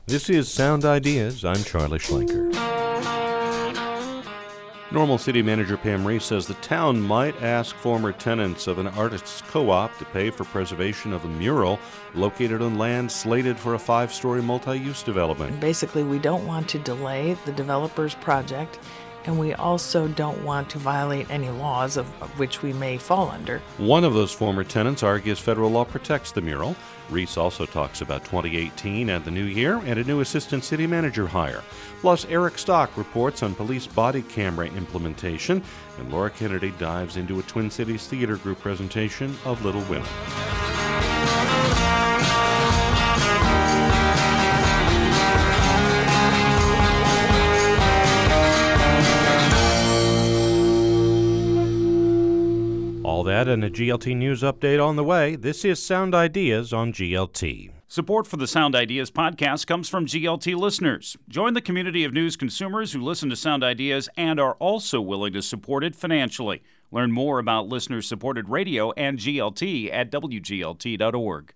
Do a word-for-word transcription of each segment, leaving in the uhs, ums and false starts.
This is Sound Ideas. I'm Charlie Schlenker. Normal City Manager Pam Reese says the town might ask former tenants of an artists' co-op to pay for preservation of a mural located on land slated for a five-story multi-use development. Basically, we don't want to delay the developer's project, and we also don't want to violate any laws of, of which we may fall under. One of those former tenants argues federal law protects the mural. Reese also talks about twenty eighteen and the new year and a new assistant city manager hire. Plus, Eric Stock reports on police body camera implementation, and Laura Kennedy dives into a Twin Cities Theater Group presentation of Little Women. All that and a G L T News update on the way. This is Sound Ideas on G L T. Support for the Sound Ideas podcast comes from G L T listeners. Join the community of news consumers who listen to Sound Ideas and are also willing to support it financially. Learn more about listener-supported radio and G L T at W G L T dot org.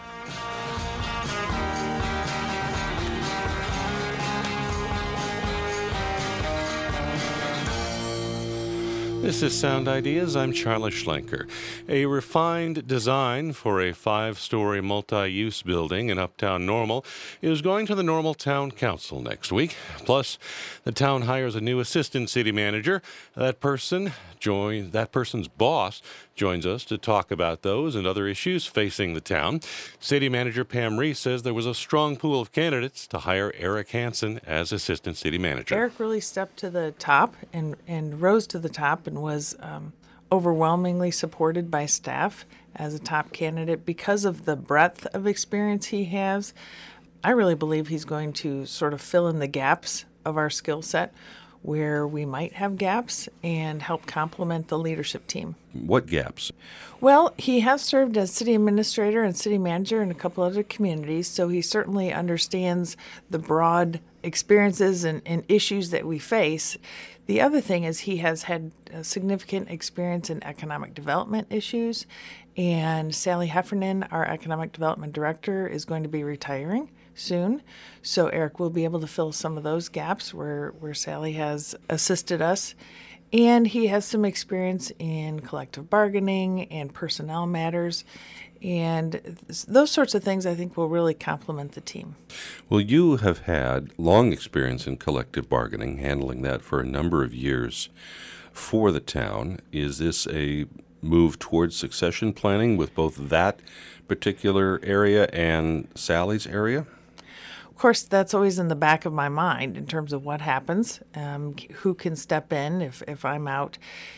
This is Sound Ideas. I'm Charlie Schlenker. A refined design for a five-story multi-use building in Uptown Normal is going to the Normal Town Council next week. Plus, the town hires a new assistant city manager. That person join that person's boss joins us to talk about those and other issues facing the town. City Manager Pam Reese says there was a strong pool of candidates to hire Eric Hansen as assistant city manager. Eric really stepped to the top and, and rose to the top and was um, overwhelmingly supported by staff as a top candidate because of the breadth of experience he has. I really believe he's going to sort of fill in the gaps of our skill set where we might have gaps and help complement the leadership team. What gaps? Well, he has served as city administrator and city manager in a couple other communities, so he certainly understands the broad experiences and, and issues that we face. The other thing is he has had a significant experience in economic development issues, and Sally Heffernan, our economic development director, is going to be retiring soon. So Eric will be able to fill some of those gaps where, where Sally has assisted us. And he has some experience in collective bargaining and personnel matters. And those sorts of things I think will really complement the team. Well, you have had long experience in collective bargaining, handling that for a number of years for the town. Is this a move towards succession planning with both that particular area and Sally's area? Of course, that's always in the back of my mind in terms of what happens, um, who can step in if, if I'm out.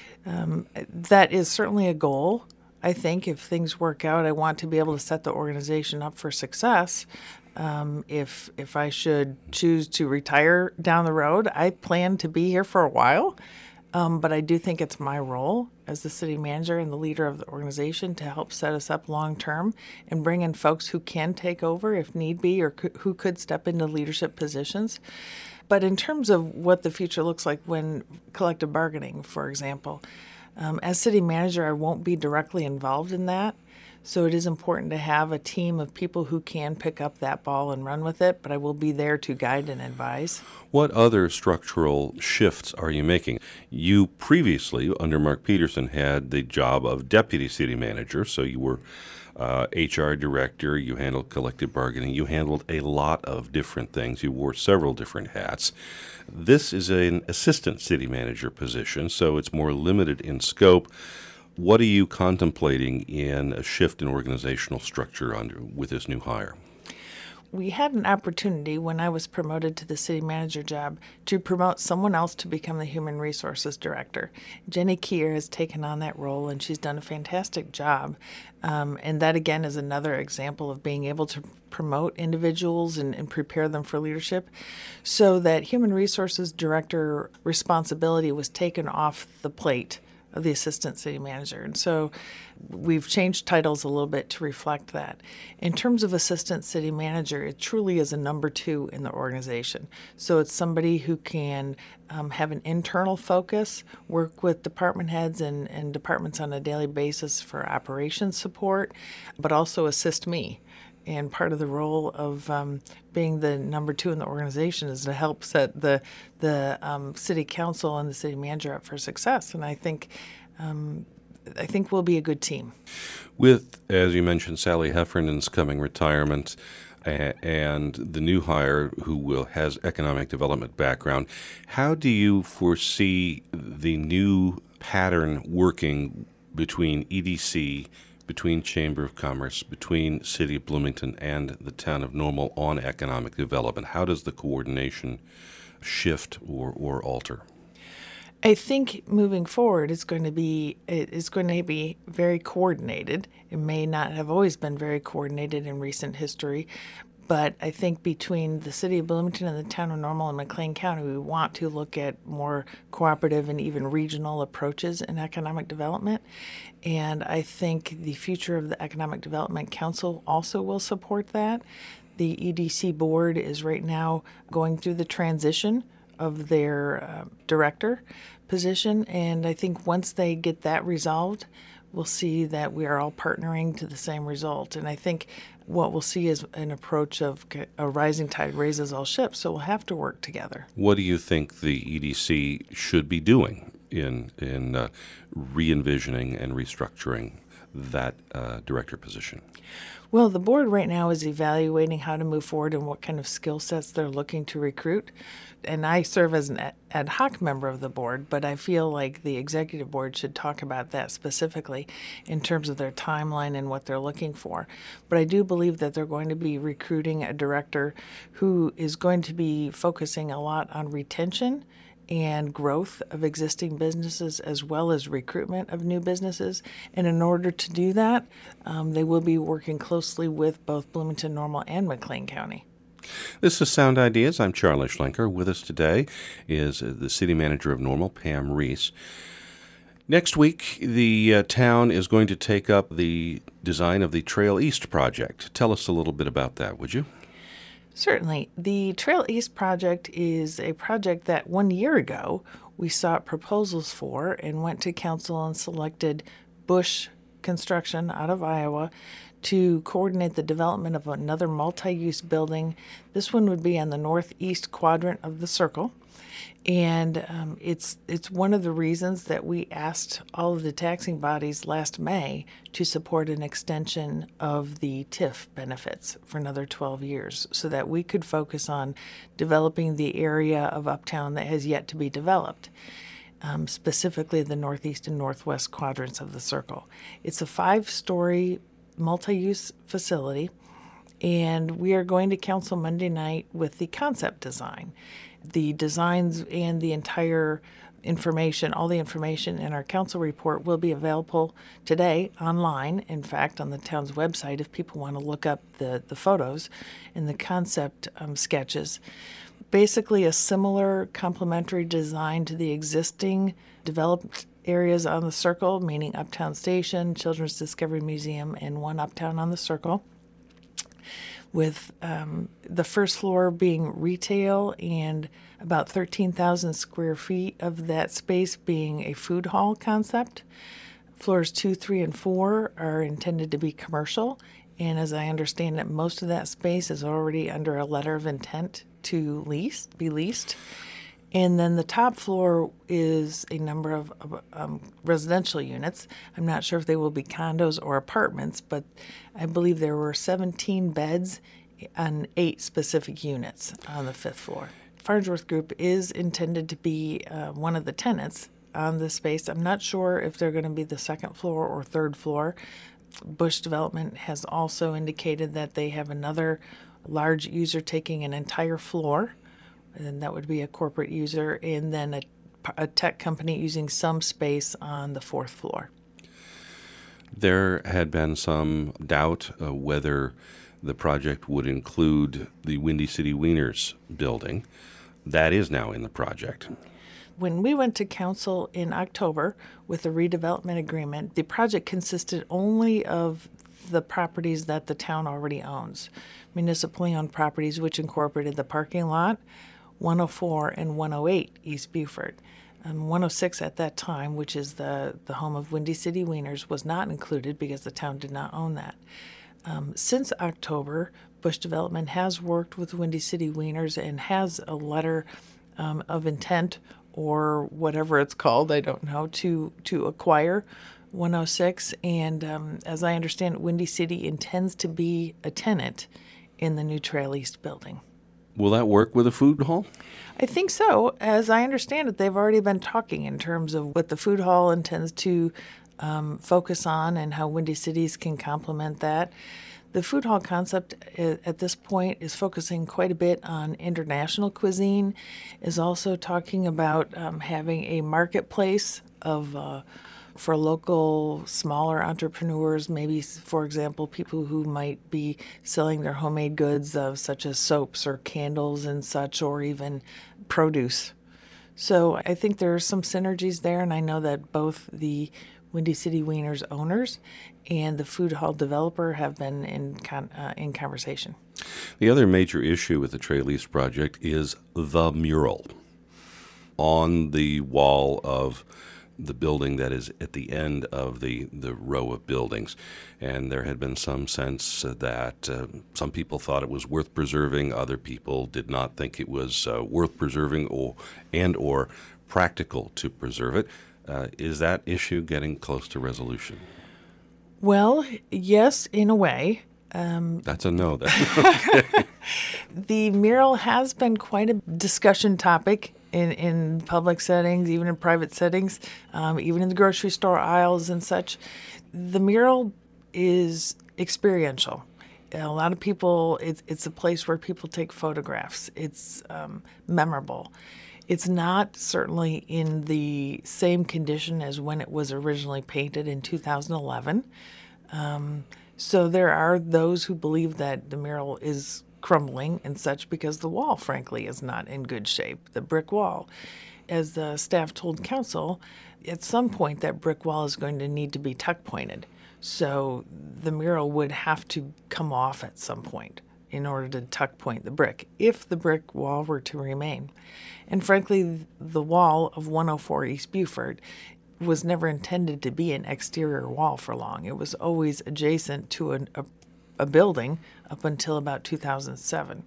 Um, that is certainly a goal. I think if things work out, I want to be able to set the organization up for success. Um, if if I should choose to retire down the road, I plan to be here for a while. Um, but I do think it's my role as the city manager and the leader of the organization to help set us up long term and bring in folks who can take over if need be or c- who could step into leadership positions. But in terms of what the future looks like when collective bargaining, for example, um, as city manager, I won't be directly involved in that. So it is important to have a team of people who can pick up that ball and run with it, but I will be there to guide and advise. What other structural shifts are you making? You previously, under Mark Peterson, had the job of deputy city manager, so you were uh, H R director, you handled collective bargaining, you handled a lot of different things, you wore several different hats. This is an assistant city manager position, so it's more limited in scope. What are you contemplating in a shift in organizational structure under with this new hire? We had an opportunity when I was promoted to the city manager job to promote someone else to become the human resources director. Jenny Keir has taken on that role, and she's done a fantastic job. Um, and that, again, is another example of being able to promote individuals and, and prepare them for leadership. So that human resources director responsibility was taken off the plate of the assistant city manager. And so we've changed titles a little bit to reflect that. In terms of assistant city manager, it truly is a number two in the organization. So it's somebody who can um, have an internal focus, work with department heads and, and departments on a daily basis for operations support, but also assist me And part of the role of um, being the number two in the organization is to help set the the um, city council and the city manager up for success. And I think um, I think we'll be a good team. With, as you mentioned, Sally Heffernan's coming retirement a- and the new hire who will has economic development background, how do you foresee the new pattern working between E D C, between Chamber of Commerce, between City of Bloomington and the town of Normal on economic development? How does the coordination shift or, or alter? I think moving forward, it's going to be it's going to be very coordinated. It may not have always been very coordinated in recent history, but I think between the city of Bloomington and the town of Normal and McLean County, we want to look at more cooperative and even regional approaches in economic development. And I think the future of the Economic Development Council also will support that. The E D C board is right now going through the transition of their uh, director position, and I think once they get that resolved, we'll see that we are all partnering to the same result. And I think what we'll see is an approach of a rising tide raises all ships, so we'll have to work together. What do you think the E D C should be doing in in uh, re-envisioning and restructuring that uh, director position? Well, the board right now is evaluating how to move forward and what kind of skill sets they're looking to recruit. And I serve as an ad hoc member of the board, but I feel like the executive board should talk about that specifically in terms of their timeline and what they're looking for. But I do believe that they're going to be recruiting a director who is going to be focusing a lot on retention and growth of existing businesses as well as recruitment of new businesses. And in order to do that, um, they will be working closely with both Bloomington Normal and McLean County. This is Sound Ideas. I'm Charlie Schlenker. With us today is the city manager of Normal, Pam Reese. Next week, the uh, town is going to take up the design of the Trail East project. Tell us a little bit about that, would you? Certainly. The Trail East project is a project that one year ago we sought proposals for and went to council and selected Bush Construction out of Iowa to coordinate the development of another multi-use building. This one would be on the northeast quadrant of the circle. And um, it's it's one of the reasons that we asked all of the taxing bodies last May to support an extension of the T I F benefits for another twelve years so that we could focus on developing the area of Uptown that has yet to be developed, um, specifically the northeast and northwest quadrants of the circle. It's a five-story multi-use facility, and we are going to council Monday night with the concept design. The designs and the entire information, all the information in our council report will be available today online, in fact, on the town's website if people want to look up the, the photos and the concept um, sketches. Basically a similar complementary design to the existing developed areas on the circle, meaning Uptown Station, Children's Discovery Museum, and One Uptown on the Circle, with um, the first floor being retail and about thirteen thousand square feet of that space being a food hall concept. Floors two, three, and four are intended to be commercial, and as I understand it, most of that space is already under a letter of intent to lease, be leased. And then the top floor is a number of um, residential units. I'm not sure if they will be condos or apartments, but I believe there were seventeen beds on eight specific units on the fifth floor. Farnsworth Group is intended to be uh, one of the tenants on the space. I'm not sure if they're going to be the second floor or third floor. Bush Development has also indicated that they have another large user taking an entire floor, and that would be a corporate user, and then a, a tech company using some space on the fourth floor. There had been some doubt uh, whether the project would include the Windy City Wieners building. That is now in the project. When we went to council in October with the redevelopment agreement, the project consisted only of the properties that the town already owns, municipally owned properties, which incorporated the parking lot, one oh four and one oh eight East Buford. Um, one oh six at that time, which is the, the home of Windy City Wieners, was not included because the town did not own that. Um, since October, Bush Development has worked with Windy City Wieners and has a letter um, of intent, or whatever it's called, I don't know, to, to acquire one oh six. And um, as I understand it, Windy City intends to be a tenant in the new Trail East building. Will that work with a food hall? I think so. As I understand it, they've already been talking in terms of what the food hall intends to um, focus on and how Windy Cities can complement that. The food hall concept at this point is focusing quite a bit on international cuisine, is also talking about um, having a marketplace of uh, for local smaller entrepreneurs, maybe, for example, people who might be selling their homemade goods, of such as soaps or candles and such, or even produce. So I think there are some synergies there, and I know that both the Windy City Wieners owners and the food hall developer have been in con- uh, in conversation. The other major issue with the Trail East project is the mural on the wall of the building that is at the end of the, the row of buildings. And there had been some sense that uh, some people thought it was worth preserving, other people did not think it was uh, worth preserving or and or practical to preserve it. Uh, is that issue getting close to resolution? Well, yes, in a way. Um, That's a no, then. the mural has been quite a discussion topic in, in public settings, even in private settings, um, even in the grocery store aisles and such. The mural is experiential. A lot of people, it's, it's a place where people take photographs. It's um, memorable. It's not certainly in the same condition as when it was originally painted in two thousand eleven. Um, so there are those who believe that the mural is crumbling and such because the wall, frankly, is not in good shape, the brick wall. As the staff told council, at some point that brick wall is going to need to be tuck pointed. So the mural would have to come off at some point in order to tuck point the brick, if the brick wall were to remain. And frankly, the wall of one oh four East Buford was never intended to be an exterior wall for long. It was always adjacent to an, a, a building up until about two thousand seven.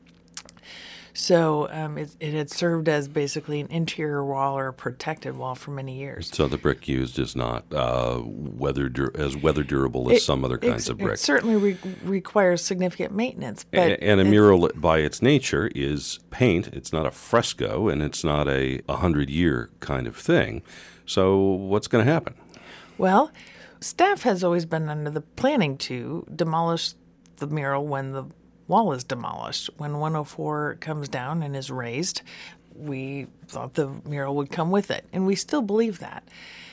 So um, it, it had served as basically an interior wall or a protected wall for many years. So the brick used is not uh, weather dur- as weather durable as It- some other kinds it, of brick. It certainly re- requires significant maintenance. But A- and a it- mural, by its nature, is paint. It's not a fresco, and it's not a hundred-year kind of thing. So what's going to happen? Well, staff has always been under the planning to demolish the mural when the wall is demolished. When one oh four comes down and is raised, we thought the mural would come with it, and we still believe that.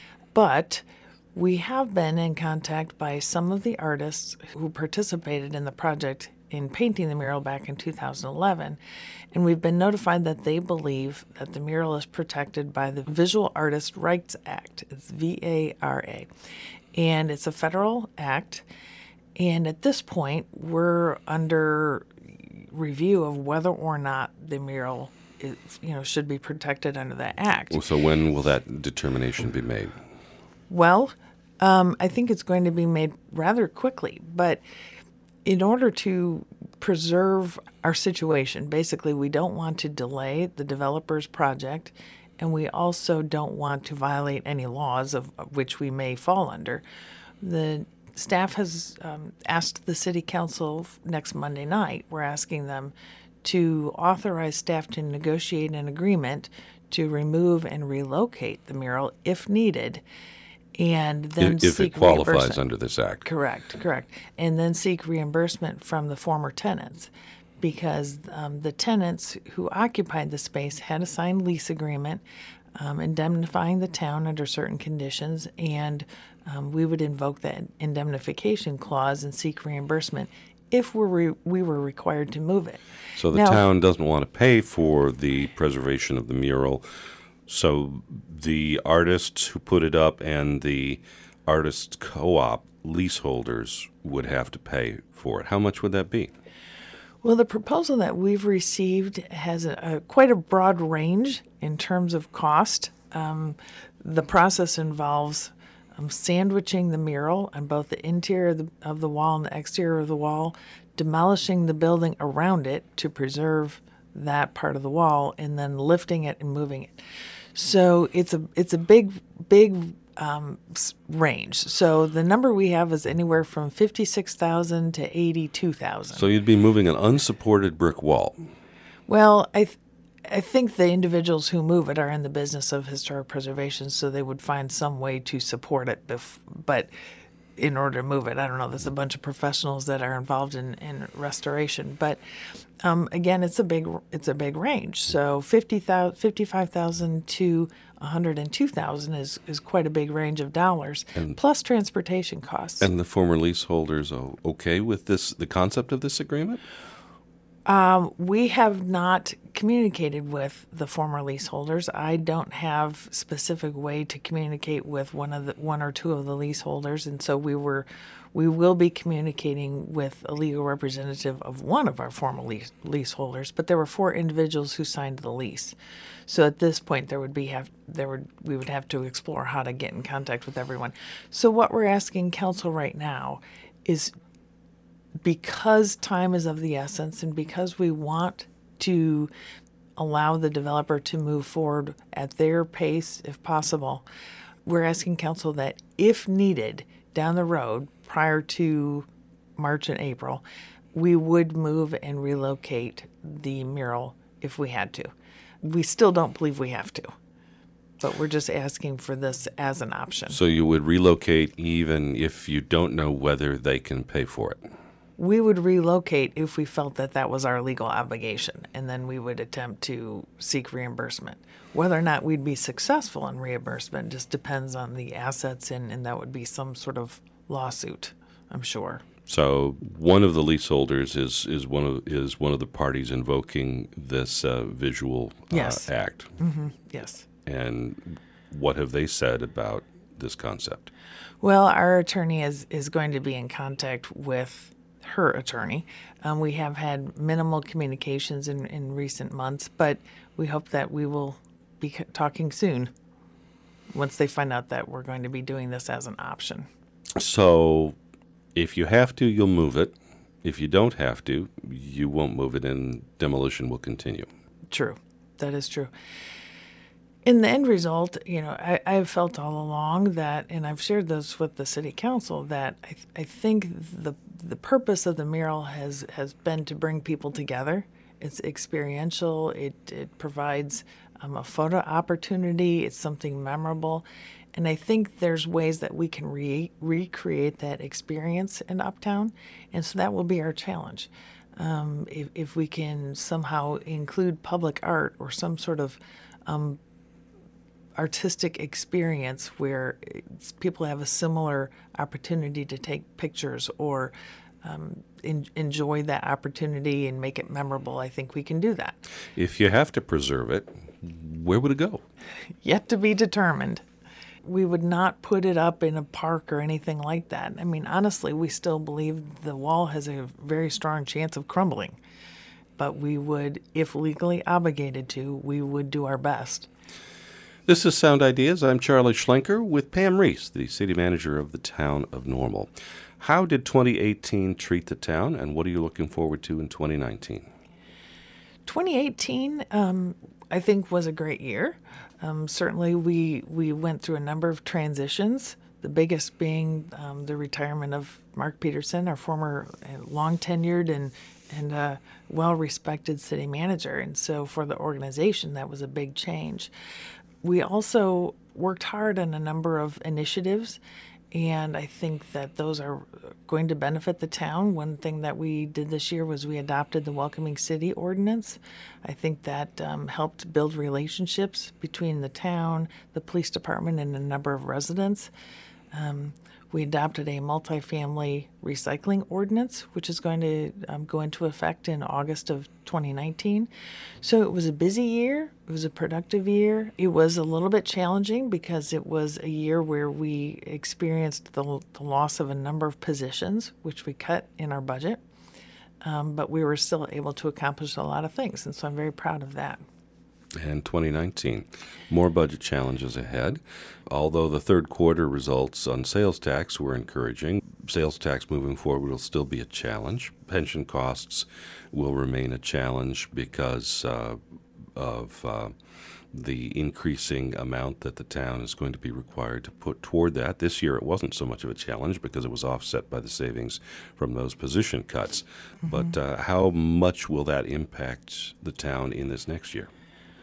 But we have been in contact by some of the artists who participated in the project in painting the mural back in two thousand eleven, and we've been notified that they believe that the mural is protected by the Visual Artist Rights Act. It's V A R A, and it's a federal act. And at this point, we're under review of whether or not the mural is, you know, should be protected under that act. So when will that determination be made? Well, um, I think it's going to be made rather quickly. But in order to preserve our situation, basically, we don't want to delay the developer's project, and we also don't want to violate any laws of, of which we may fall under. The staff has um, asked the city council next Monday night. We're asking them to authorize staff to negotiate an agreement to remove and relocate the mural if needed, and then If, if seek it qualifies reimbursement. under this act. Correct, correct. And then seek reimbursement from the former tenants, because um, the tenants who occupied the space had a signed lease agreement um, indemnifying the town under certain conditions, and um, we would invoke that indemnification clause and seek reimbursement if we're re- we were required to move it. So the Now- town doesn't want to pay for the preservation of the mural. So the artists who put it up and the artist co-op leaseholders would have to pay for it. How much would that be? Well, the proposal that we've received has a, a quite a broad range in terms of cost. Um, the process involves um, sandwiching the mural on both the interior of the, of the wall and the exterior of the wall, demolishing the building around it to preserve that part of the wall, and then lifting it and moving it. So it's a it's a big big um, range. So the number we have is anywhere from fifty-six thousand to eighty-two thousand. So you'd be moving an unsupported brick wall. Well, I th- I think the individuals who move it are in the business of historic preservation, so they would find some way to support it. Bef- but in order to move it, I don't know. There's a bunch of professionals that are involved in, in restoration. But um, again, it's a big it's a big range. So fifty thousand, fifty-five thousand to one hundred two thousand is, is quite a big range of dollars, and, plus transportation costs. And the former leaseholders are okay with this, the concept of this agreement? Um, we have not communicated with the former leaseholders. I don't have specific way to communicate with one of the one or two of the leaseholders, and so we were, we will be communicating with a legal representative of one of our former lease, leaseholders. But there were four individuals who signed the lease, so at this point there would be have there would we would have to explore how to get in contact with everyone. So what we're asking council right now is, because time is of the essence and because we want to allow the developer to move forward at their pace if possible, we're asking council that if needed down the road prior to March and April, we would move and relocate the mural if we had to. We still don't believe we have to, but we're just asking for this as an option. So you would relocate even if you don't know whether they can pay for it? We would relocate if we felt that that was our legal obligation, and then we would attempt to seek reimbursement. Whether or not we'd be successful in reimbursement just depends on the assets, and, and that would be some sort of lawsuit, I'm sure. So one of the leaseholders is, is one of is one of the parties invoking this uh, visual uh, yes. act. Mm-hmm. Yes. And what have they said about this concept? Well, our attorney is, is going to be in contact with her attorney. Um, we have had minimal communications in, in recent months, but we hope that we will be c- talking soon once they find out that we're going to be doing this as an option. So if you have to, you'll move it. If you don't have to, you won't move it, and demolition will continue. True. That is true. In the end result, you know, I, I've felt all along that, and I've shared this with the city council, that I, I think the the purpose of the mural has, has been to bring people together. It's experiential. It it provides um, a photo opportunity. It's something memorable, and I think there's ways that we can re- recreate that experience in Uptown, and so that will be our challenge. Um, if if we can somehow include public art or some sort of um, artistic experience where people have a similar opportunity to take pictures or um, in, enjoy that opportunity and make it memorable, I think we can do that. If you have to preserve it, where would it go? Yet to be determined. We would not put it up in a park or anything like that. I mean, honestly, we still believe the wall has a very strong chance of crumbling. But we would, if legally obligated to, we would do our best. This is Sound Ideas. I'm Charlie Schlenker with Pam Reese, the city manager of the town of Normal. How did twenty eighteen treat the town, and what are you looking forward to in twenty nineteen? twenty eighteen, um, I think, was a great year. Um, certainly, we, we went through a number of transitions, the biggest being um, the retirement of Mark Peterson, our former uh, long-tenured and, and uh, well-respected city manager. And so for the organization, that was a big change. We also worked hard on a number of initiatives, and I think that those are going to benefit the town. One thing that we did this year was we adopted the Welcoming City Ordinance. I think that um, helped build relationships between the town, the police department, and a number of residents. Um, we adopted a multifamily recycling ordinance, which is going to um, go into effect in August of twenty nineteen. So it was a busy year. It was a productive year. It was a little bit challenging because it was a year where we experienced the, the loss of a number of positions, which we cut in our budget. Um, but we were still able to accomplish a lot of things, and so I'm very proud of that. and twenty nineteen. More budget challenges ahead. Although the third quarter results on sales tax were encouraging, sales tax moving forward will still be a challenge. Pension costs will remain a challenge because uh, of uh, the increasing amount that the town is going to be required to put toward that. This year it wasn't so much of a challenge because it was offset by the savings from those position cuts. Mm-hmm. But uh, how much will that impact the town in this next year?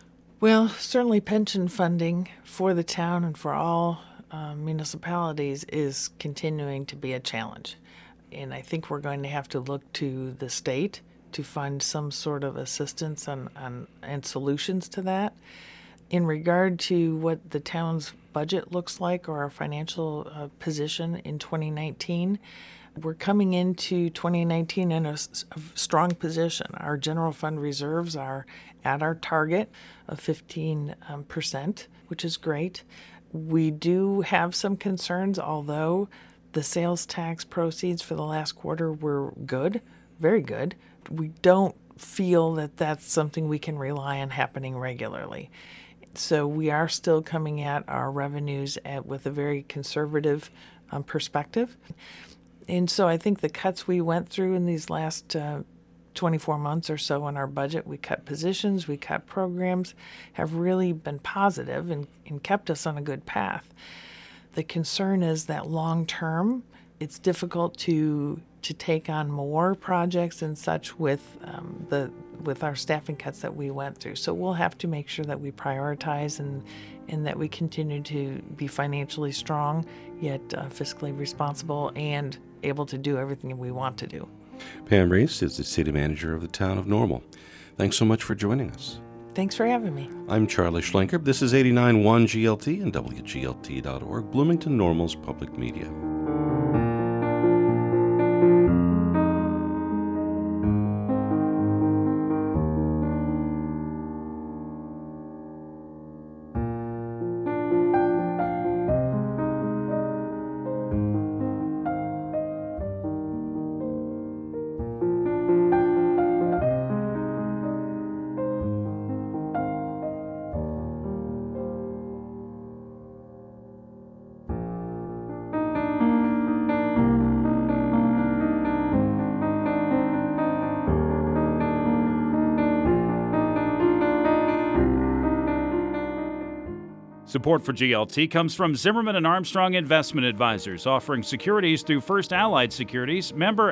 Well, certainly pension funding for the town and for all uh, municipalities is continuing to be a challenge. And I think we're going to have to look to the state to find some sort of assistance on, on, and solutions to that. In regard to what the town's budget looks like or our financial uh, position in twenty nineteen, we're coming into twenty nineteen in a, a strong position. Our general fund reserves are at our target of fifteen percent, which is great. We do have some concerns, although the sales tax proceeds for the last quarter were good, very good. We don't feel that that's something we can rely on happening regularly. So we are still coming at our revenues at, with a very conservative um, perspective. And so I think the cuts we went through in these last uh, twenty-four months or so in our budget, we cut positions, we cut programs, have really been positive and, and kept us on a good path. The concern is that long term, it's difficult to to take on more projects and such with um, the with our staffing cuts that we went through. So we'll have to make sure that we prioritize and and that we continue to be financially strong, yet uh, fiscally responsible and able to do everything we want to do. Pam Reese is the city manager of the town of Normal. Thanks so much for joining us. Thanks for having me. I'm Charlie Schlenker. This is eighty-nine point one G L T and W G L T dot org, Bloomington Normal's public media. Support for G L T comes from Zimmerman and Armstrong Investment Advisors, offering securities through First Allied Securities, member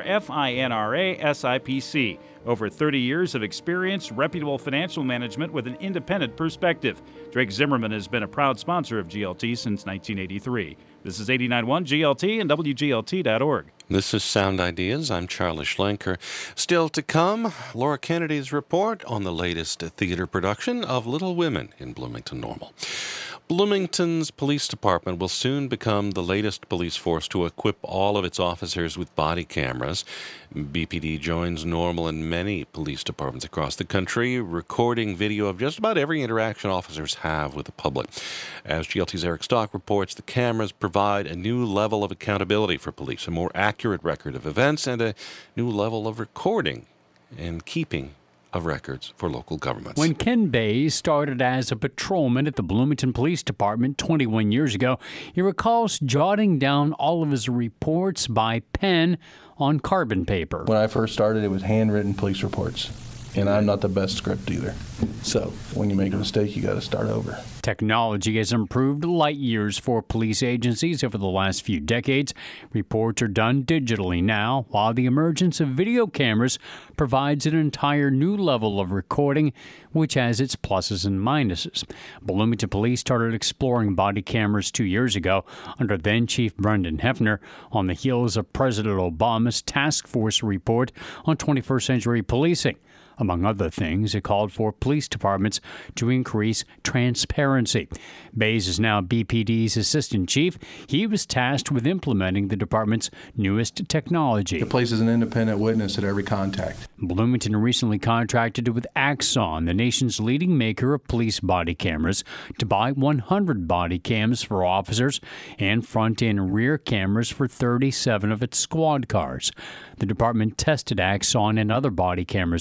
FINRA S I P C. Over thirty years of experience, reputable financial management with an independent perspective. Drake Zimmerman has been a proud sponsor of G L T since nineteen eighty-three. This is eighty-nine point one G L T and W G L T dot org. This is Sound Ideas. I'm Charlie Schlenker. Still to come, Laura Kennedy's report on the latest theater production of Little Women in Bloomington Normal. Bloomington's police department will soon become the latest police force to equip all of its officers with body cameras. B P D joins Normal and many police departments across the country, recording video of just about every interaction officers have with the public. As G L T's Eric Stock reports, the cameras provide a new level of accountability for police, a more accurate record of events, and a new level of recording and keeping of records for local governments. When Ken Bays started as a patrolman at the Bloomington Police Department twenty-one years ago, he recalls jotting down all of his reports by pen on carbon paper. When I first started, it was handwritten police reports, and I'm not the best script either. So when you make a mistake, you got to start over. Technology has improved light years for police agencies over the last few decades. Reports are done digitally now, while the emergence of video cameras provides an entire new level of recording, which has its pluses and minuses. Bloomington Police started exploring body cameras two years ago under then-Chief Brendan Hefner on the heels of President Obama's task force report on twenty-first century policing. Among other things, it called for police departments to increase transparency. Bays is now B P D's assistant chief. He was tasked with implementing the department's newest technology. It places an independent witness at every contact. Bloomington recently contracted with Axon, the nation's leading maker of police body cameras, to buy one hundred body cams for officers and front and rear cameras for thirty-seven of its squad cars. The department tested Axon and other body camera systems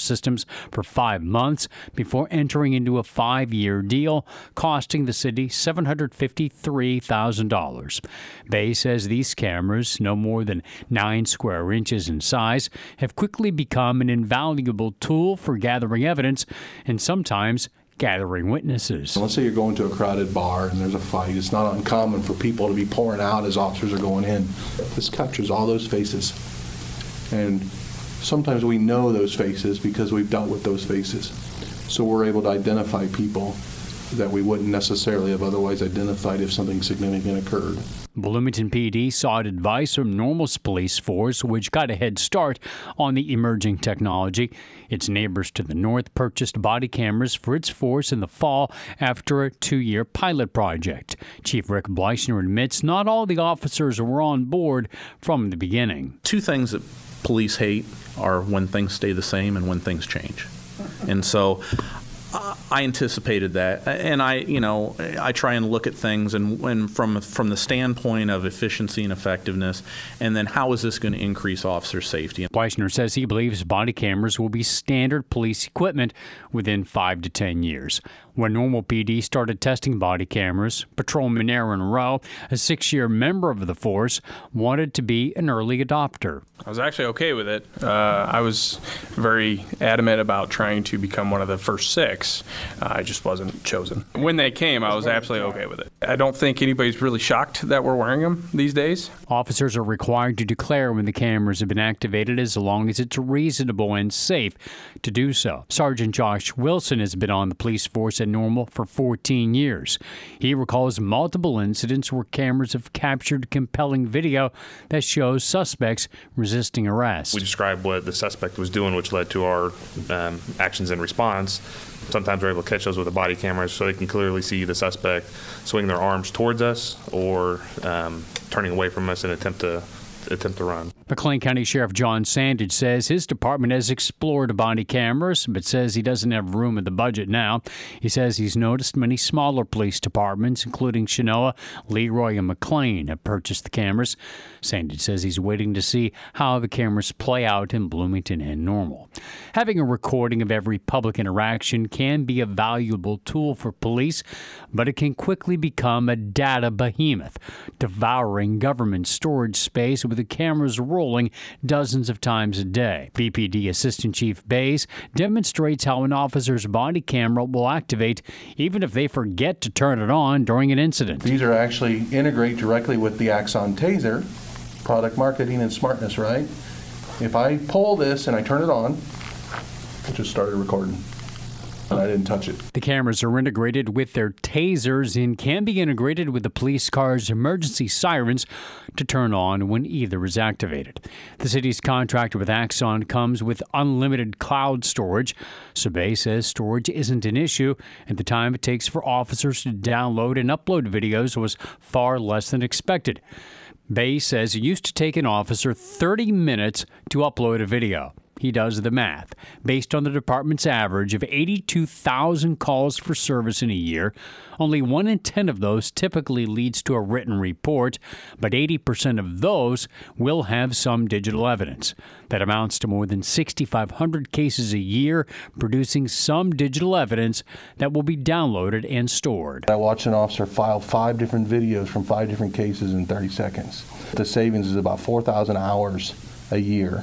for five months before entering into a five-year deal, costing the city seven hundred fifty-three thousand dollars. Bay says these cameras, no more than nine square inches in size, have quickly become an invaluable tool for gathering evidence and sometimes gathering witnesses. Let's say you're going to a crowded bar and there's a fight. It's not uncommon for people to be pouring out as officers are going in. This captures all those faces. And sometimes we know those faces because we've dealt with those faces. So we're able to identify people that we wouldn't necessarily have otherwise identified if something significant occurred. Bloomington P D sought advice from Normal's police force, which got a head start on the emerging technology. Its neighbors to the north purchased body cameras for its force in the fall after a two-year pilot project. Chief Rick Bleichner admits not all the officers were on board from the beginning. Two things that police hate are when things stay the same and when things change. And so I anticipated that, and I, you know, I try and look at things and when from from the standpoint of efficiency and effectiveness, and then how is this going to increase officer safety? Bleichner says he believes body cameras will be standard police equipment within five to ten years. When Normal P D started testing body cameras, Patrolman Aaron Rowe, a six-year member of the force, wanted to be an early adopter. I was actually okay with it. Uh, I was very adamant about trying to become one of the first six. Uh, I just wasn't chosen. When they came, I was absolutely okay with it. I don't think anybody's really shocked that we're wearing them these days. Officers are required to declare when the cameras have been activated as long as it's reasonable and safe to do so. Sergeant Josh Wilson has been on the police force at Normal for fourteen years. He recalls multiple incidents where cameras have captured compelling video that shows suspects resisting arrest. We described what the suspect was doing, which led to our um, actions in response. Sometimes we're able to catch those with the body cameras so they can clearly see the suspect swing their arms towards us or um, turning away from us in an attempt to attempt to run. McLean County Sheriff John Sandage says his department has explored body cameras, but says he doesn't have room in the budget now. He says he's noticed many smaller police departments, including Chenoa, Leroy, and McLean, have purchased the cameras. Sandage says he's waiting to see how the cameras play out in Bloomington and Normal. Having a recording of every public interaction can be a valuable tool for police, but it can quickly become a data behemoth, devouring government storage space with the cameras rolling dozens of times a day. B P D Assistant Chief Bays demonstrates how an officer's body camera will activate even if they forget to turn it on during an incident. These are actually integrate directly with the Axon Taser, product marketing and smartness, right? If I pull this and I turn it on, it just started recording. And I didn't touch it. The cameras are integrated with their tasers and can be integrated with the police car's emergency sirens to turn on when either is activated. The city's contract with Axon comes with unlimited cloud storage. So Bay says storage isn't an issue, and the time it takes for officers to download and upload videos was far less than expected. Bay says it used to take an officer thirty minutes to upload a video. He does the math. Based on the department's average of eighty-two thousand calls for service in a year, only one in ten of those typically leads to a written report, but eighty percent of those will have some digital evidence. That amounts to more than six thousand five hundred cases a year, producing some digital evidence that will be downloaded and stored. I watched an officer file five different videos from five different cases in thirty seconds. The savings is about four thousand hours a year.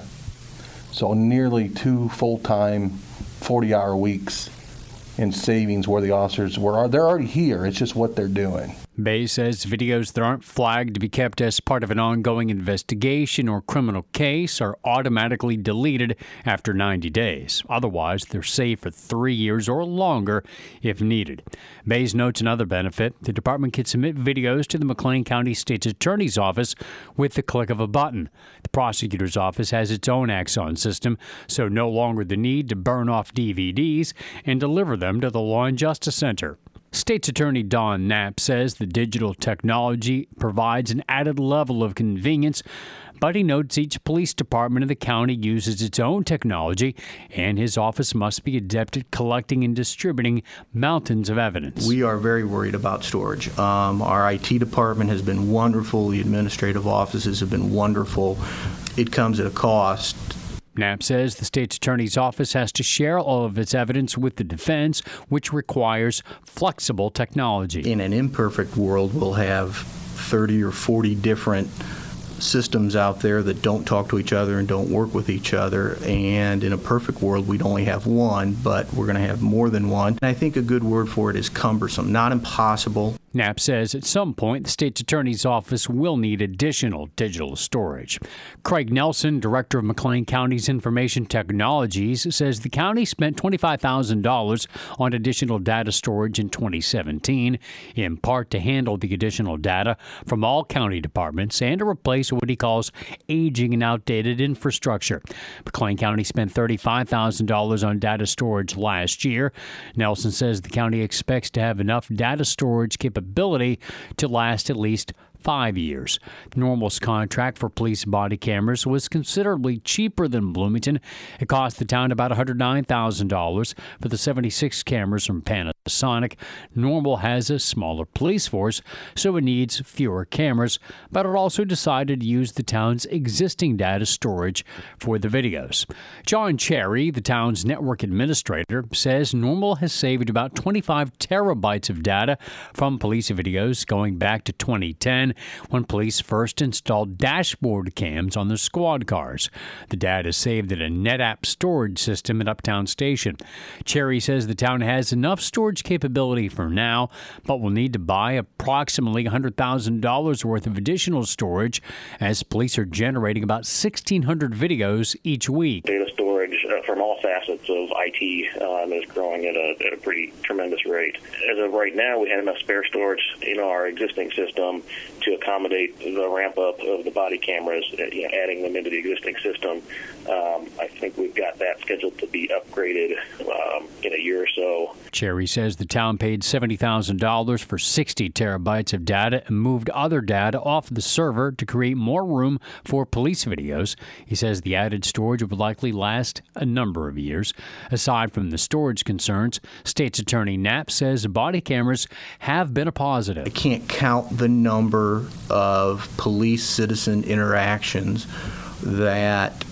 So nearly two full-time forty-hour weeks in savings where the officers were, they're already here. It's just what they're doing. Bay says videos that aren't flagged to be kept as part of an ongoing investigation or criminal case are automatically deleted after ninety days. Otherwise, they're safe for three years or longer if needed. Bayes notes another benefit. The department can submit videos to the McLean County State's Attorney's Office with the click of a button. The prosecutor's office has its own Axon system, so no longer the need to burn off D V Ds and deliver them to the Law and Justice Center. State's Attorney Don Knapp says the digital technology provides an added level of convenience, but he notes each police department in the county uses its own technology, and his office must be adept at collecting and distributing mountains of evidence. We are very worried about storage. Um, our I T department has been wonderful. The administrative offices have been wonderful. It comes at a cost. Knapp says the state's attorney's office has to share all of its evidence with the defense, which requires flexible technology. In an imperfect world, we'll have thirty or forty different systems out there that don't talk to each other and don't work with each other. And in a perfect world, we'd only have one, but we're going to have more than one. And I think a good word for it is cumbersome, not impossible. Knapp says at some point the state's attorney's office will need additional digital storage. Craig Nelson, director of McLean County's Information Technologies, says the county spent twenty-five thousand dollars on additional data storage in twenty seventeen, in part to handle the additional data from all county departments and to replace what he calls aging and outdated infrastructure. McLean County spent thirty-five thousand dollars on data storage last year. Nelson says the county expects to have enough data storage capability ability to last at least five years. Normal's contract for police body cameras was considerably cheaper than Bloomington. It cost the town about one hundred nine thousand dollars for the seventy-six cameras from Panasonic. Normal has a smaller police force, so it needs fewer cameras, but it also decided to use the town's existing data storage for the videos. John Cherry, the town's network administrator, says Normal has saved about twenty-five terabytes of data from police videos going back to twenty ten, when police first installed dashboard cams on their squad cars. The data is saved at a NetApp storage system at Uptown Station. Cherry says the town has enough storage capability for now, but will need to buy approximately one hundred thousand dollars worth of additional storage, as police are generating about sixteen hundred videos each week. Data storage uh, from all facets of I T um, is growing at a, at a pretty tremendous rate. As of right now, we had enough spare storage in our existing system to accommodate the ramp up of the body cameras, you know, adding them into the existing system. Um, I think we've got that scheduled to be upgraded um, in a year or so. Cherry says the town paid seventy thousand dollars for sixty terabytes of data and moved other data off the server to create more room for police videos. He says the added storage would likely last a number of years. Aside from the storage concerns, State's Attorney Knapp says body cameras have been a positive. I can't count the number of police-citizen interactions that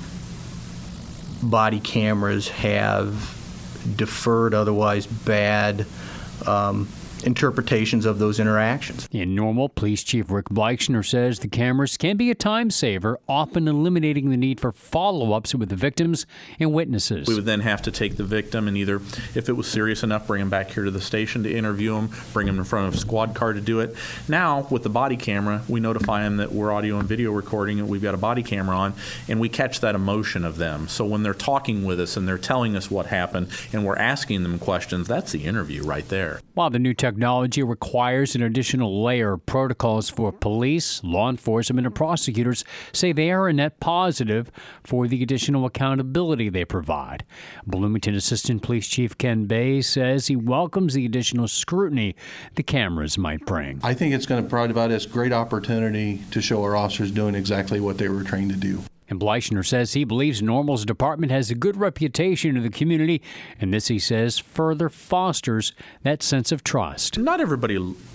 body cameras have deferred otherwise bad um, interpretations of those interactions. In Normal, Police Chief Rick Bleichner says the cameras can be a time saver, often eliminating the need for follow-ups with the victims and witnesses. We would then have to take the victim and either, if it was serious enough, bring him back here to the station to interview him, bring him in front of a squad car to do it. Now, with the body camera, we notify them that we're audio and video recording and we've got a body camera on, and we catch that emotion of them. So when they're talking with us and they're telling us what happened and we're asking them questions, that's the interview right there. While the new technology requires an additional layer of protocols for police, law enforcement, and prosecutors, say they are a net positive for the additional accountability they provide. Bloomington Assistant Police Chief Ken Bay says he welcomes the additional scrutiny the cameras might bring. I think it's going to provide us great opportunity to show our officers doing exactly what they were trained to do. And Bleichner says he believes Normal's department has a good reputation in the community, and this, he says, further fosters that sense of trust. Not everybody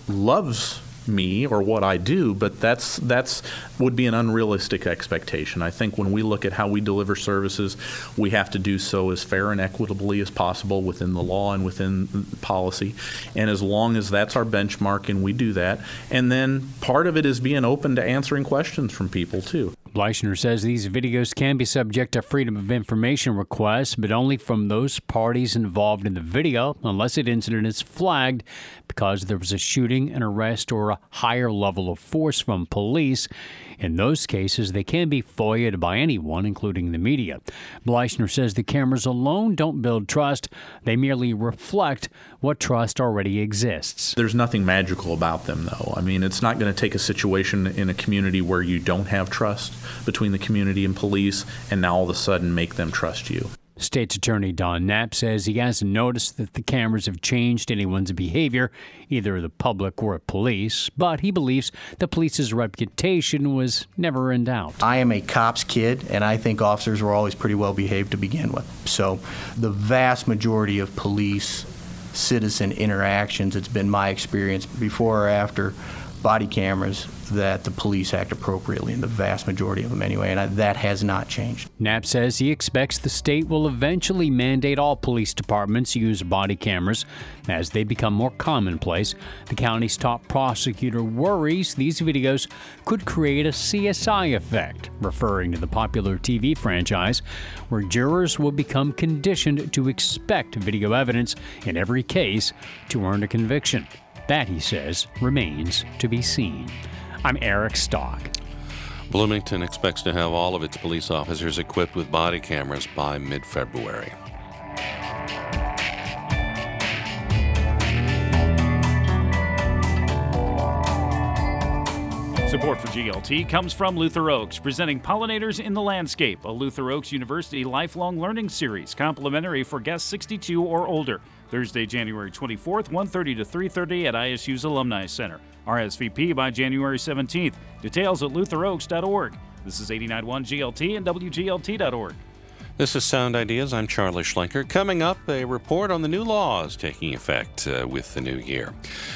loves me or what I do, but that's that's would be an unrealistic expectation. I think when we look at how we deliver services, we have to do so as fair and equitably as possible within the law and within policy. And as long as that's our benchmark and we do that, and then part of it is being open to answering questions from people too. Bleichner says these videos can be subject to freedom of information requests, but only from those parties involved in the video, unless an incident is flagged because there was a shooting, an arrest, or a higher level of force from police. In those cases, they can be F O I A'd by anyone, including the media. Bleichner says the cameras alone don't build trust. They merely reflect what trust already exists. There's nothing magical about them, though. I mean, it's not going to take a situation in a community where you don't have trust between the community and police and now all of a sudden make them trust you. State's Attorney Don Knapp says he hasn't noticed that the cameras have changed anyone's behavior, either the public or police, but he believes the police's reputation was never in doubt. I am a cop's kid, and I think officers were always pretty well behaved to begin with. So the vast majority of police citizen interactions, it's been my experience before or after body cameras, that the police act appropriately, in the vast majority of them anyway, and I, that has not changed. Knapp says he expects the state will eventually mandate all police departments use body cameras as they become more commonplace. The county's top prosecutor worries these videos could create a C S I effect, referring to the popular T V franchise, where jurors will become conditioned to expect video evidence in every case to earn a conviction. That, he says, remains to be seen. I'm Eric Stock. Bloomington expects to have all of its police officers equipped with body cameras by mid-February. Support for G L T comes from Luther Oaks, presenting Pollinators in the Landscape, a Luther Oaks University lifelong learning series, complimentary for guests sixty-two or older. Thursday, January twenty-fourth, one thirty to three thirty at I S U's Alumni Center. R S V P by January seventeenth. Details at luther oaks dot org. This is eighty-nine point one G L T and W G L T dot org. This is Sound Ideas. I'm Charlie Schlenker. Coming up, a report on the new laws taking effect uh, with the new year.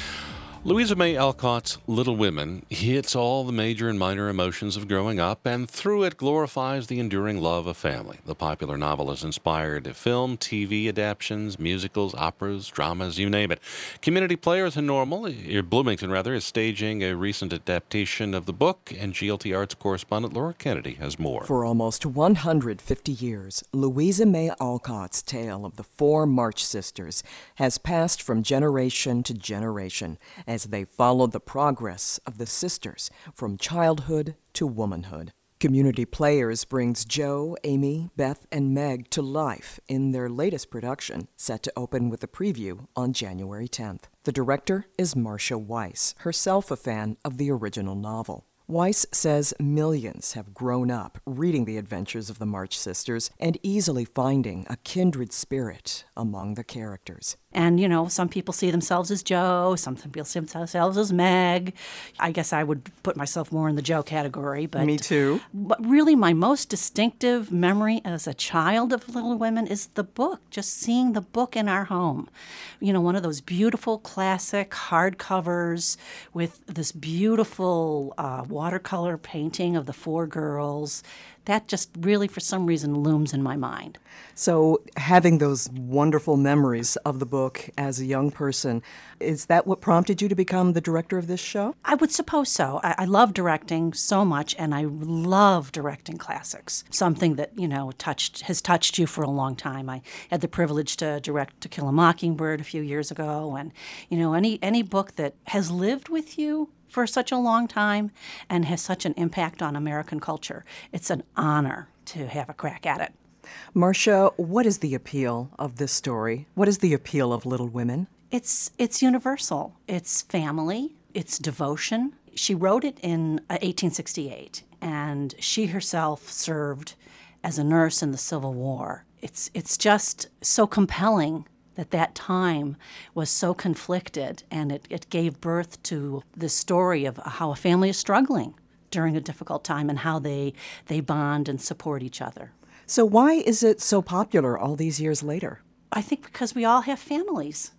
Louisa May Alcott's Little Women hits all the major and minor emotions of growing up, and through it glorifies the enduring love of family. The popular novel has inspired film, T V adaptations, musicals, operas, dramas, you name it. Community Players in Normal, or Bloomington rather, is staging a recent adaptation of the book, and G L T Arts correspondent Laura Kennedy has more. For almost one hundred fifty years, Louisa May Alcott's tale of the four March sisters has passed from generation to generation as they followed the progress of the sisters from childhood to womanhood. Community Players brings Jo, Amy, Beth, and Meg to life in their latest production, set to open with a preview on January tenth. The director is Marcia Weiss, herself a fan of the original novel. Weiss says millions have grown up reading the adventures of the March sisters and easily finding a kindred spirit among the characters. And, you know, some people see themselves as Jo, some people see themselves as Meg. I guess I would put myself more in the Jo category. But Me too. But really, my most distinctive memory as a child of Little Women is the book, just seeing the book in our home. You know, one of those beautiful classic hardcovers with this beautiful uh, watercolor painting of the four girls. That just really, for some reason, looms in my mind. So having those wonderful memories of the book as a young person, is that what prompted you to become the director of this show? I would suppose so. I, I love directing so much, and I love directing classics, something that, you know, touched has touched you for a long time. I had the privilege to direct To Kill a Mockingbird a few years ago, and, you know, any any book that has lived with you for such a long time and has such an impact on American culture, it's an honor to have a crack at it. Marcia, what is the appeal of this story? What is the appeal of Little Women? It's it's universal. It's family. It's devotion. She wrote it in eighteen sixty-eight, and she herself served as a nurse in the Civil War. It's it's just so compelling that that time was so conflicted, and it, it gave birth to the story of how a family is struggling during a difficult time and how they they bond and support each other. So why is it so popular all these years later? I think because we all have families.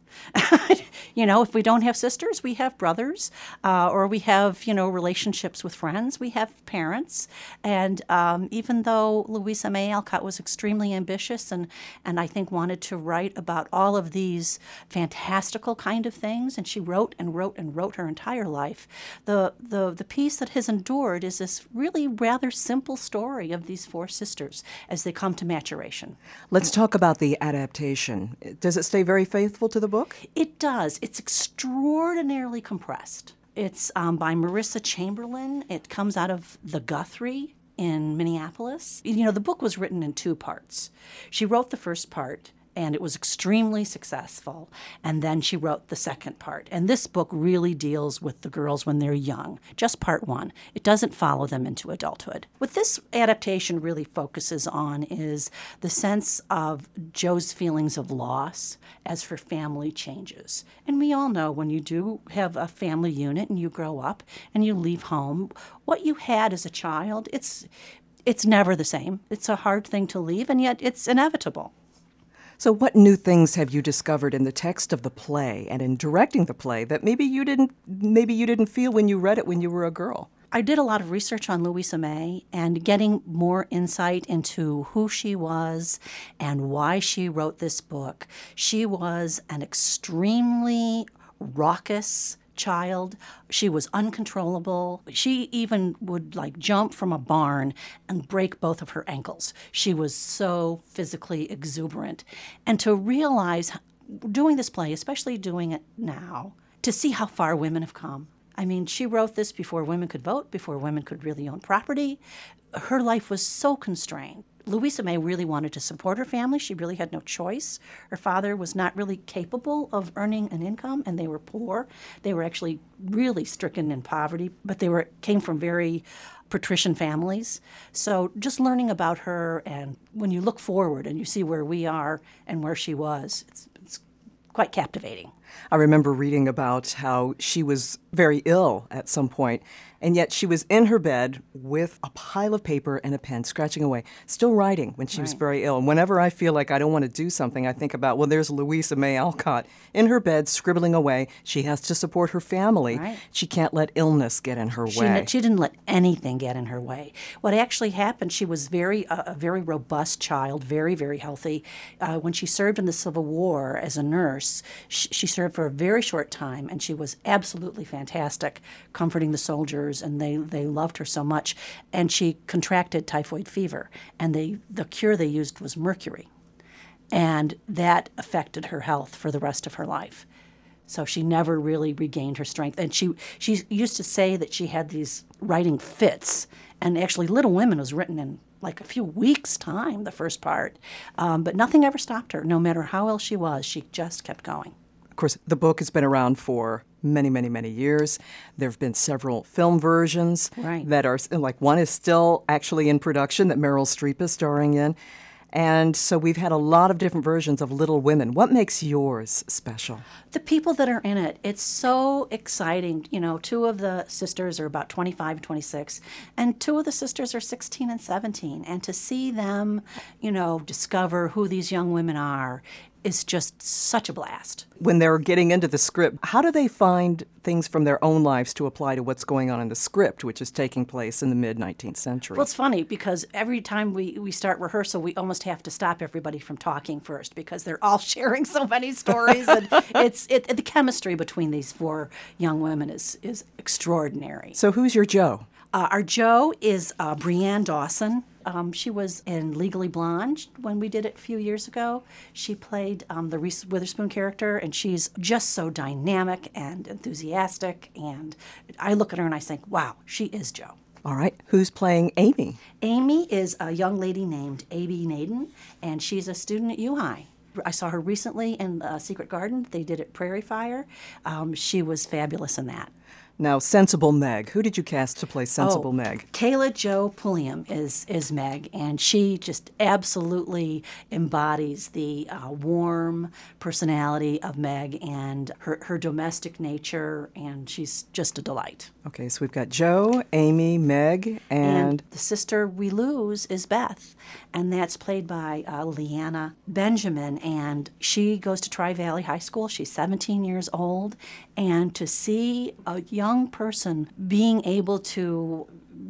You know, if we don't have sisters, we have brothers, uh, or we have, you know, relationships with friends. We have parents. And um, even though Louisa May Alcott was extremely ambitious and, and I think wanted to write about all of these fantastical kind of things, and she wrote and wrote and wrote her entire life, the, the, the piece that has endured is this really rather simple story of these four sisters as they come to maturation. Let's talk about the adaptation. Does it stay very faithful to the book? It does. It's extraordinarily compressed. It's um, by Marissa Chamberlain. It comes out of the Guthrie in Minneapolis. You know, the book was written in two parts. She wrote the first part, and it was extremely successful. And then she wrote the second part. And this book really deals with the girls when they're young, just part one. It doesn't follow them into adulthood. What this adaptation really focuses on is the sense of Jo's feelings of loss as her family changes. And we all know when you do have a family unit and you grow up and you leave home, what you had as a child, it's it's never the same. It's a hard thing to leave, and yet it's inevitable. So what new things have you discovered in the text of the play and in directing the play that maybe you didn't maybe you didn't feel when you read it when you were a girl? I did a lot of research on Louisa May and getting more insight into who she was and why she wrote this book. She was an extremely raucous child. She was uncontrollable. She even would like jump from a barn and break both of her ankles. She was so physically exuberant. And to realize doing this play, especially doing it now, to see how far women have come. I mean, she wrote this before women could vote, before women could really own property. Her life was so constrained. Louisa May really wanted to support her family. She really had no choice. Her father was not really capable of earning an income, and they were poor. They were actually really stricken in poverty, but they were came from very patrician families. So just learning about her, and when you look forward and you see where we are and where she was, it's, it's quite captivating. I remember reading about how she was very ill at some point, and yet she was in her bed with a pile of paper and a pen, scratching away, still writing when she right. was very ill. And whenever I feel like I don't want to do something, I think about, well, there's Louisa May Alcott in her bed, scribbling away. She has to support her family. Right. She can't let illness get in her she way. N- she didn't let anything get in her way. What actually happened, she was very uh, a very robust child, very, very healthy. Uh, when she served in the Civil War as a nurse, she, she served for a very short time, and she was absolutely fantastic, comforting the soldiers, and they, they loved her so much. And she contracted typhoid fever, and they the cure they used was mercury. And that affected her health for the rest of her life. So she never really regained her strength. And she, she used to say that she had these writing fits, and actually Little Women was written in like a few weeks' time, the first part. Um, but nothing ever stopped her. No matter how ill she was, she just kept going. Of course, the book has been around for many, many, many years. There have been several film versions right. that are, like one is still actually in production that Meryl Streep is starring in. And so we've had a lot of different versions of Little Women. What makes yours special? The people that are in it. It's so exciting. You know, two of the sisters are about twenty-five, twenty-six, and two of the sisters are sixteen and seventeen. And to see them, you know, discover who these young women are is just such a blast. When they're getting into the script, how do they find things from their own lives to apply to what's going on in the script, which is taking place in the mid-nineteenth century? Well, it's funny because every time we, we start rehearsal, we almost have to stop everybody from talking first because they're all sharing so many stories. And it's it, the chemistry between these four young women is, is extraordinary. So who's your Jo? Uh, our Jo is uh, Brianne Dawson. Um, she was in Legally Blonde when we did it a few years ago. She played um, the Reese Witherspoon character, and she's just so dynamic and enthusiastic. And I look at her and I think, wow, she is Jo. All right. Who's playing Amy? Amy is a young lady named Abby Naden, and she's a student at U High. I saw her recently in uh, Secret Garden. They did it Prairie Fire. Um, she was fabulous in that. Now, Sensible Meg. Who did you cast to play Sensible oh, Meg? Kayla Jo Pulliam is is Meg, and she just absolutely embodies the uh, warm personality of Meg and her, her domestic nature, and she's just a delight. Okay, so we've got Jo, Amy, Meg, and... And the sister we lose is Beth, and that's played by uh, Leanna Benjamin, and she goes to Tri-Valley High School. She's seventeen years old, and to see a young person being able to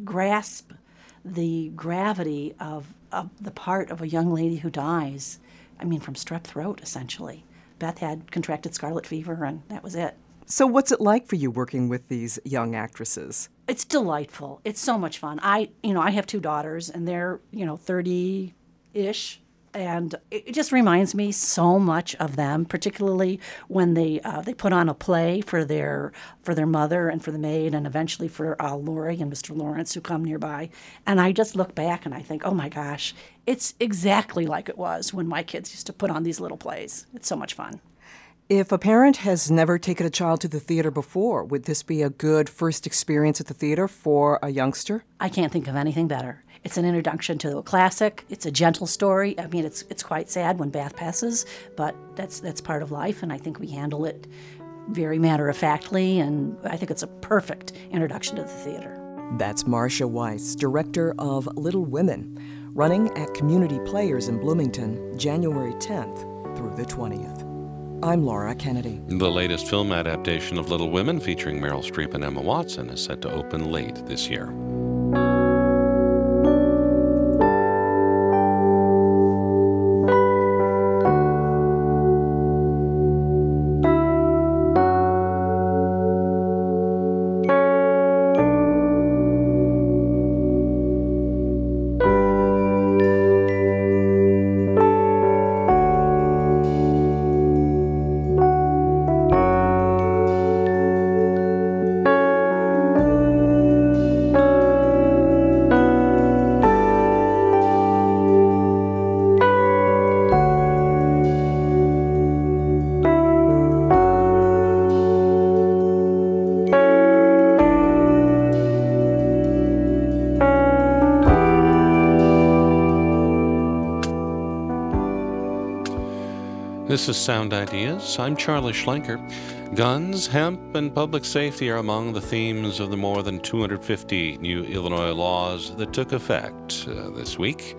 grasp the gravity of, of the part of a young lady who dies, I mean, from strep throat, essentially. Beth had contracted scarlet fever, and that was it. So what's it like for you working with these young actresses? It's delightful. It's so much fun. I, you know, I have two daughters, and they're, you know, thirty-ish. And it just reminds me so much of them, particularly when they uh, they put on a play for their for their mother and for the maid, and eventually for uh, Lori and Mister Lawrence, who come nearby. And I just look back and I think, oh my gosh, it's exactly like it was when my kids used to put on these little plays. It's so much fun. If a parent has never taken a child to the theater before, would this be a good first experience at the theater for a youngster? I can't think of anything better. It's an introduction to a classic. It's a gentle story. I mean, it's it's quite sad when Beth passes, but that's that's part of life, and I think we handle it very matter-of-factly, and I think it's a perfect introduction to the theater. That's Marcia Weiss, director of Little Women, running at Community Players in Bloomington, January tenth through the twentieth. I'm Laura Kennedy. The latest film adaptation of Little Women featuring Meryl Streep and Emma Watson is set to open late this year. This is Sound Ideas. I'm Charlie Schlenker. Guns, hemp, and public safety are among the themes of the more than two hundred fifty new Illinois laws that took effect uh, this week.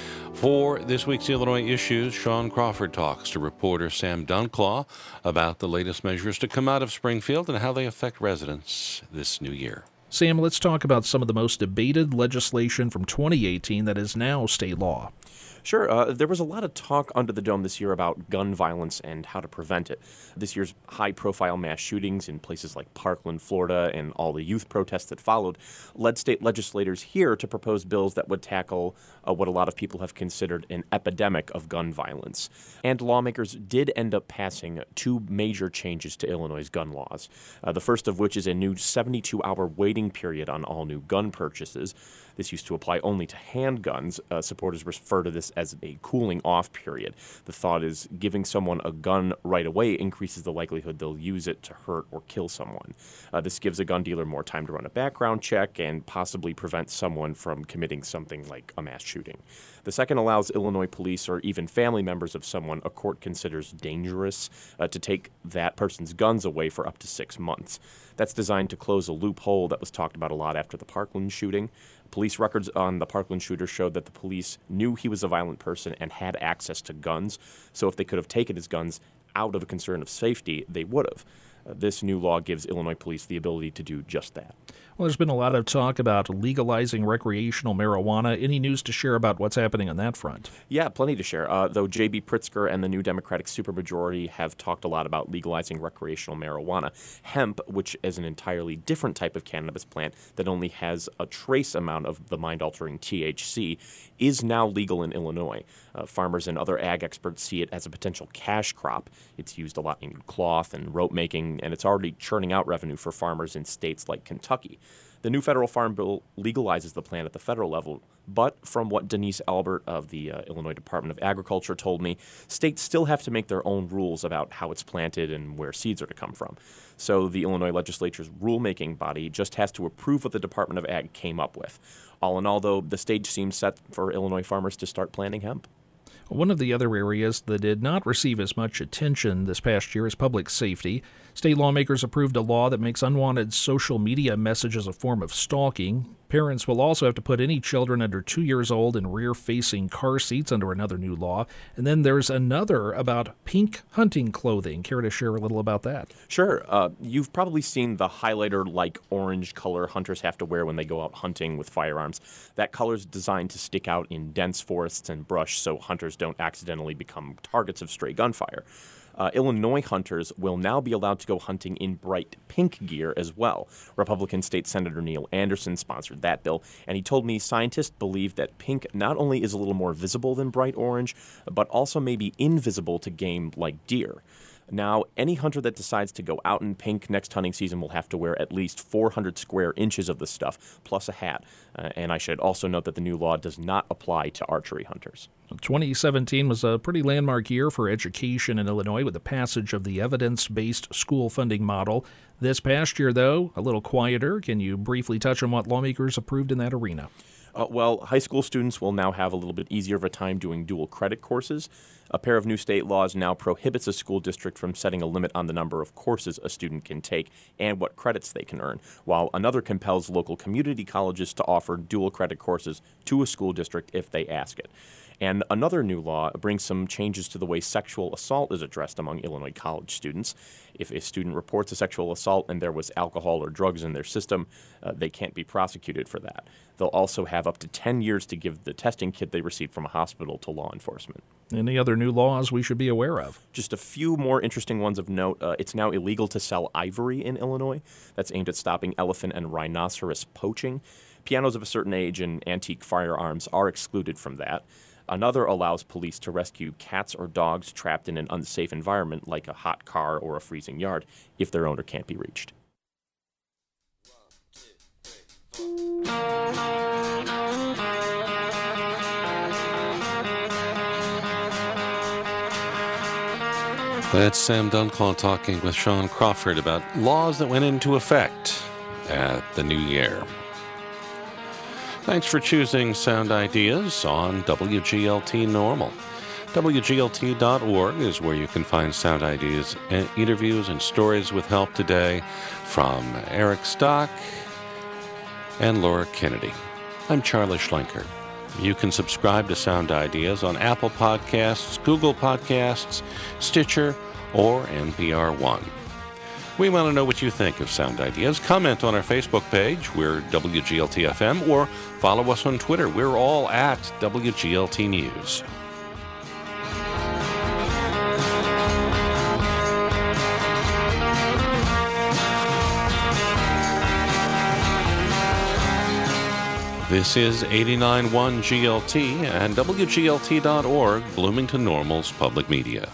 For this week's Illinois Issues, Sean Crawford talks to reporter Sam Dunclaw about the latest measures to come out of Springfield and how they affect residents this new year. Sam, let's talk about some of the most debated legislation from twenty eighteen that is now state law. Sure. Uh, there was a lot of talk under the dome this year about gun violence and how to prevent it. This year's high-profile mass shootings in places like Parkland, Florida, and all the youth protests that followed led state legislators here to propose bills that would tackle uh, what a lot of people have considered an epidemic of gun violence. And lawmakers did end up passing two major changes to Illinois' gun laws, uh, the first of which is a new seventy-two hour waiting period on all new gun purchases. This used to apply only to handguns. Uh, supporters refer to this as a cooling off period. The thought is giving someone a gun right away increases the likelihood they'll use it to hurt or kill someone. Uh, this gives a gun dealer more time to run a background check and possibly prevent someone from committing something like a mass shooting. The second allows Illinois police or even family members of someone a court considers dangerous uh, to take that person's guns away for up to six months. That's designed to close a loophole that was talked about a lot after the Parkland shooting. Police records on the Parkland shooter showed that the police knew he was a violent person and had access to guns, so if they could have taken his guns out of a concern of safety, they would have. Uh, this new law gives Illinois police the ability to do just that. Well, there's been a lot of talk about legalizing recreational marijuana. Any news to share about what's happening on that front? Yeah, plenty to share. Uh, though J B Pritzker and the new Democratic supermajority have talked a lot about legalizing recreational marijuana. Hemp, which is an entirely different type of cannabis plant that only has a trace amount of the mind-altering T H C, is now legal in Illinois. Uh, farmers and other ag experts see it as a potential cash crop. It's used a lot in cloth and rope making, and it's already churning out revenue for farmers in states like Kentucky. The new federal farm bill legalizes the plant at the federal level, but from what Denise Albert of the uh, Illinois Department of Agriculture told me, states still have to make their own rules about how it's planted and where seeds are to come from. So the Illinois legislature's rulemaking body just has to approve what the Department of Ag came up with. All in all, though, the stage seems set for Illinois farmers to start planting hemp. One of the other areas that did not receive as much attention this past year is public safety. State lawmakers approved a law that makes unwanted social media messages a form of stalking. Parents will also have to put any children under two years old in rear-facing car seats under another new law. And then there's another about pink hunting clothing. Care to share a little about that? Sure. Uh, you've probably seen the highlighter-like orange color hunters have to wear when they go out hunting with firearms. That color's designed to stick out in dense forests and brush so hunters don't accidentally become targets of stray gunfire. Uh, Illinois hunters will now be allowed to go hunting in bright pink gear as well. Republican State Senator Neil Anderson sponsored that bill, and he told me scientists believe that pink not only is a little more visible than bright orange, but also may be invisible to game like deer. Now, any hunter that decides to go out in pink next hunting season will have to wear at least four hundred square inches of the stuff, plus a hat. Uh, and I should also note that the new law does not apply to archery hunters. twenty seventeen was a pretty landmark year for education in Illinois with the passage of the evidence-based school funding model. This past year, though, a little quieter. Can you briefly touch on what lawmakers approved in that arena? Uh, well, high school students will now have a little bit easier of a time doing dual credit courses. A pair of new state laws now prohibits a school district from setting a limit on the number of courses a student can take and what credits they can earn, while another compels local community colleges to offer dual credit courses to a school district if they ask it. And another new law brings some changes to the way sexual assault is addressed among Illinois college students. If a student reports a sexual assault and there was alcohol or drugs in their system, uh, they can't be prosecuted for that. They'll also have up to ten years to give the testing kit they received from a hospital to law enforcement. Any other new laws we should be aware of? Just a few more interesting ones of note. Uh, it's now illegal to sell ivory in Illinois. That's aimed at stopping elephant and rhinoceros poaching. Pianos of a certain age and antique firearms are excluded from that. Another allows police to rescue cats or dogs trapped in an unsafe environment like a hot car or a freezing yard if their owner can't be reached. That's Sam Dunclaw talking with Sean Crawford about laws that went into effect at the new year. Thanks for choosing Sound Ideas on W G L T Normal. W G L T dot org is where you can find Sound Ideas interviews and stories with help today from Eric Stock and Laura Kennedy. I'm Charlie Schlenker. You can subscribe to Sound Ideas on Apple Podcasts, Google Podcasts, Stitcher, or N P R One. We want to know what you think of Sound Ideas. Comment on our Facebook page. We're W G L T F M, or follow us on Twitter. We're all at W G L T News. This is eighty-nine point one G L T and W G L T dot org, Bloomington Normal's public media.